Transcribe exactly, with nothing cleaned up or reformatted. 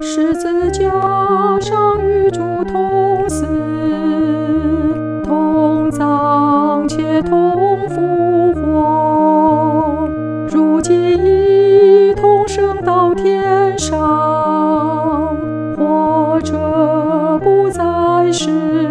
十字架上与主同死，同葬且同复活，如今一同升到天上，活着不再是